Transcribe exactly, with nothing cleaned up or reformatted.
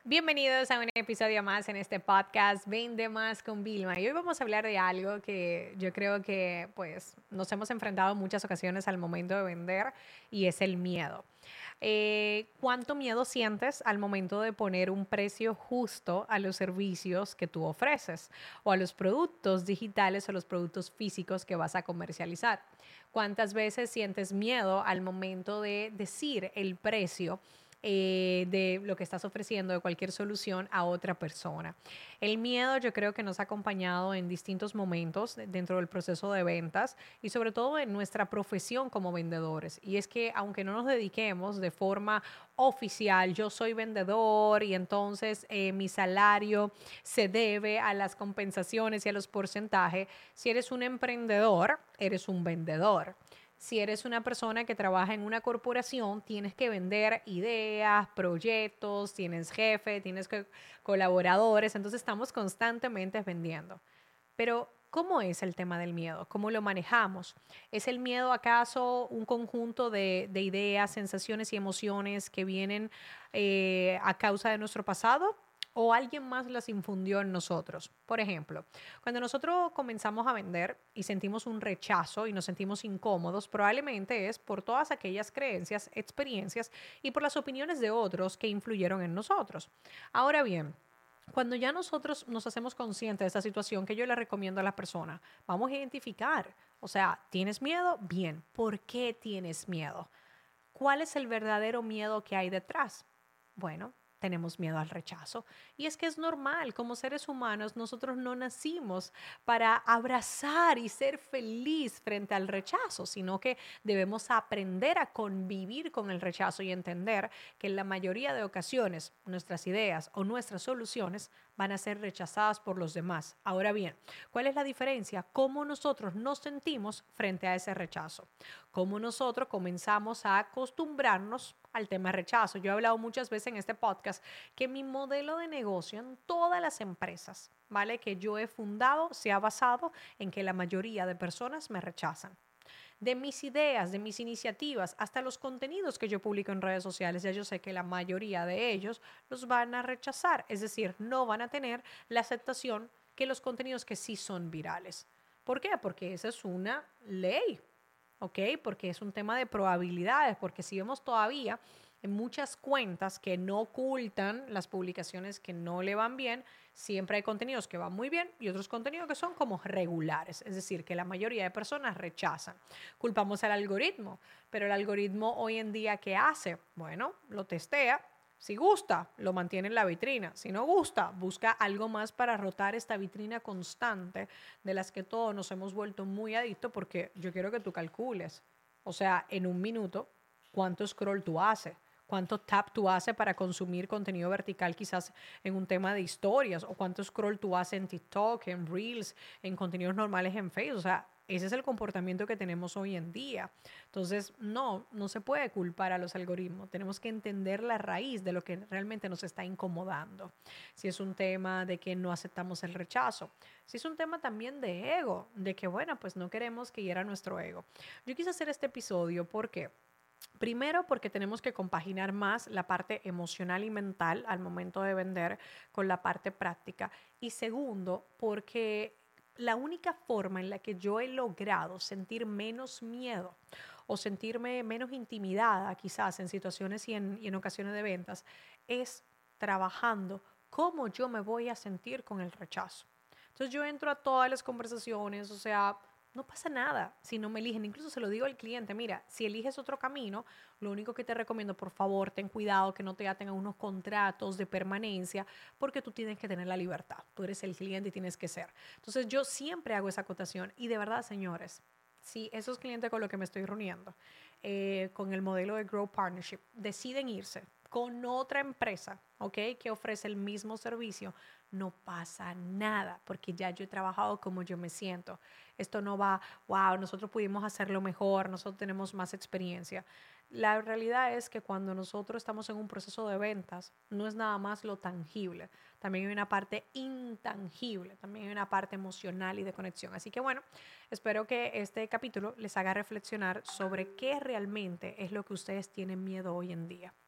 Bienvenidos a un episodio más en este podcast Vende Más con Vilma. Y hoy vamos a hablar de algo que yo creo que pues nos hemos enfrentado en muchas ocasiones al momento de vender y es el miedo. Eh, ¿Cuánto miedo sientes al momento de poner un precio justo a los servicios que tú ofreces o a los productos digitales o los productos físicos que vas a comercializar? ¿Cuántas veces sientes miedo al momento de decir el precio eh, de lo que estás ofreciendo, de cualquier solución a otra persona? El miedo yo creo que nos ha acompañado en distintos momentos dentro del proceso de ventas y sobre todo en nuestra profesión como vendedores. Y es que aunque no nos dediquemos de forma oficial, yo soy vendedor y entonces eh, mi salario se debe a las compensaciones y a los porcentajes. Si eres un emprendedor, eres un vendedor. Si eres una persona que trabaja en una corporación, tienes que vender ideas, proyectos, tienes jefe, tienes que, colaboradores, entonces estamos constantemente vendiendo. Pero, ¿cómo es el tema del miedo? ¿Cómo lo manejamos? ¿Es el miedo acaso un conjunto de, de ideas, sensaciones y emociones que vienen eh, a causa de nuestro pasado? ¿O alguien más las infundió en nosotros? Por ejemplo, cuando nosotros comenzamos a vender y sentimos un rechazo y nos sentimos incómodos, probablemente es por todas aquellas creencias, experiencias y por las opiniones de otros que influyeron en nosotros. Ahora bien, cuando ya nosotros nos hacemos conscientes de esta situación, que yo le recomiendo a la persona, vamos a identificar, o sea, ¿tienes miedo? Bien, ¿por qué tienes miedo? ¿Cuál es el verdadero miedo que hay detrás? Bueno, tenemos miedo al rechazo. Y es que es normal, como seres humanos, nosotros no nacimos para abrazar y ser feliz frente al rechazo, sino que debemos aprender a convivir con el rechazo y entender que en la mayoría de ocasiones nuestras ideas o nuestras soluciones van a ser rechazadas por los demás. Ahora bien, ¿cuál es la diferencia? ¿Cómo nosotros nos sentimos frente a ese rechazo? ¿Cómo nosotros comenzamos a acostumbrarnos al tema rechazo? Yo he hablado muchas veces en este podcast que mi modelo de negocio en todas las empresas, ¿vale?, que yo he fundado se ha basado en que la mayoría de personas me rechazan. De mis ideas, de mis iniciativas, hasta los contenidos que yo publico en redes sociales, ya yo sé que la mayoría de ellos los van a rechazar, es decir, no van a tener la aceptación que los contenidos que sí son virales. ¿Por qué? Porque esa es una ley, ¿ok? Porque es un tema de probabilidades, porque si vemos todavía en muchas cuentas que no ocultan las publicaciones que no le van bien, siempre hay contenidos que van muy bien y otros contenidos que son como regulares, es decir, que la mayoría de personas rechazan. Culpamos al algoritmo, pero el algoritmo hoy en día, ¿qué hace? Bueno, lo testea. Si gusta, lo mantiene en la vitrina. Si no gusta, busca algo más para rotar esta vitrina constante de las que todos nos hemos vuelto muy adictos, porque yo quiero que tú calcules, o sea, en un minuto, cuánto scroll tú haces, cuánto tap tú haces para consumir contenido vertical, quizás en un tema de historias, o cuánto scroll tú haces en TikTok, en Reels, en contenidos normales en Facebook. O sea, ese es el comportamiento que tenemos hoy en día. Entonces, no, no se puede culpar a los algoritmos. Tenemos que entender la raíz de lo que realmente nos está incomodando. Si es un tema de que no aceptamos el rechazo, si es un tema también de ego, de que, bueno, pues no queremos que hiera nuestro ego. Yo quise hacer este episodio porque primero, porque tenemos que compaginar más la parte emocional y mental al momento de vender con la parte práctica. Y segundo, porque la única forma en la que yo he logrado sentir menos miedo o sentirme menos intimidada quizás en situaciones y en, y en ocasiones de ventas es trabajando cómo yo me voy a sentir con el rechazo. Entonces yo entro a todas las conversaciones, o sea, no pasa nada si no me eligen. Incluso se lo digo al cliente, mira, si eliges otro camino, lo único que te recomiendo, por favor, ten cuidado que no te aten a unos contratos de permanencia, porque tú tienes que tener la libertad. Tú eres el cliente y tienes que ser. Entonces yo siempre hago esa acotación y de verdad, señores, si esos clientes con los que me estoy reuniendo, eh, con el modelo de Grow Partnership, deciden irse con otra empresa, ¿ok?, que ofrece el mismo servicio, no pasa nada, porque ya yo he trabajado como yo me siento. Esto no va, wow, nosotros pudimos hacerlo mejor, nosotros tenemos más experiencia. La realidad es que cuando nosotros estamos en un proceso de ventas, no es nada más lo tangible, también hay una parte intangible, también hay una parte emocional y de conexión. Así que bueno, espero que este capítulo les haga reflexionar sobre qué realmente es lo que ustedes tienen miedo hoy en día.